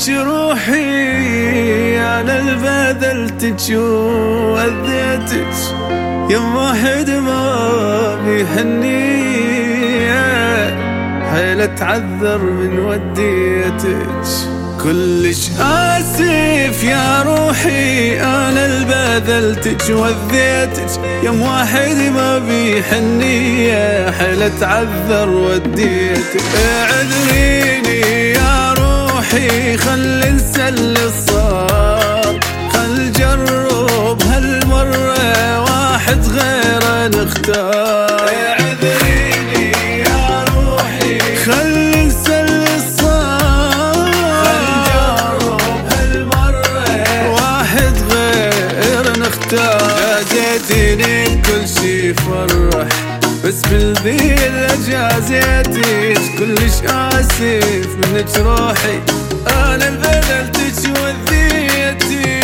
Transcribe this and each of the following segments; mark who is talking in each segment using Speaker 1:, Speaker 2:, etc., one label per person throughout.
Speaker 1: منك روحي أنا البذلتك وأذيتك، يم واحد ما بيحنية حيل أتعذر من وديتك. كلش آسف يا روحي أنا البذلتك وأذيتك، يم واحد ما بيحنية حيل أتعذر وديتك. اعذريني يا روحي خل ننسى اللي صار، خل جرب هالمرة واحد غيره نختار. اعذريني يا روحي خل ننسى اللي صار، خل جرب هالمرة واحد غيره نختار. جازيتيني كل شي فرح بس بالذيل جازيتك، كلش آسف منك روحي أنا بذلتك وذيتك.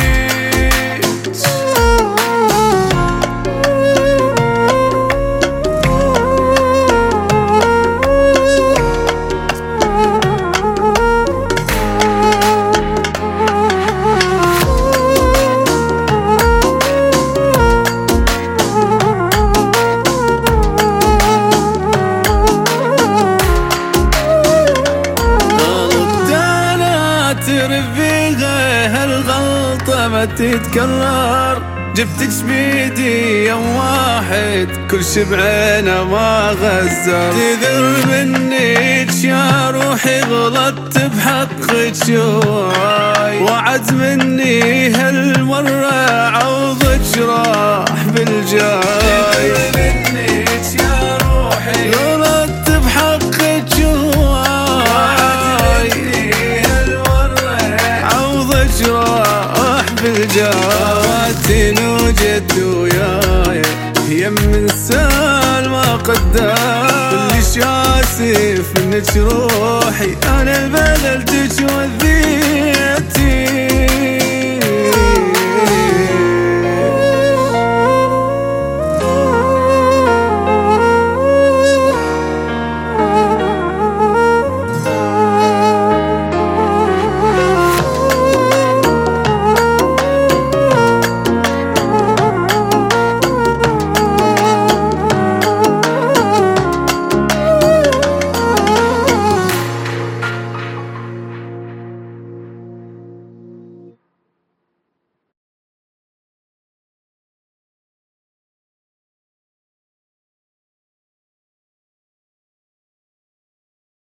Speaker 1: فيها هالغلطة ما تتكرر، جبتك بيدي يوم واحد كل شي بعينه ما غزر. تذر منك يا روحي غلطت بحقك شوي، وعد مني هالمرة عوضك راح بالجاي. تذر منك يا روحي غلطت بحقك شوي، بالجواتين وجد وياي يم انسان ما قدر. كلش آسف منك روحي أنا بذلتك وذيتك.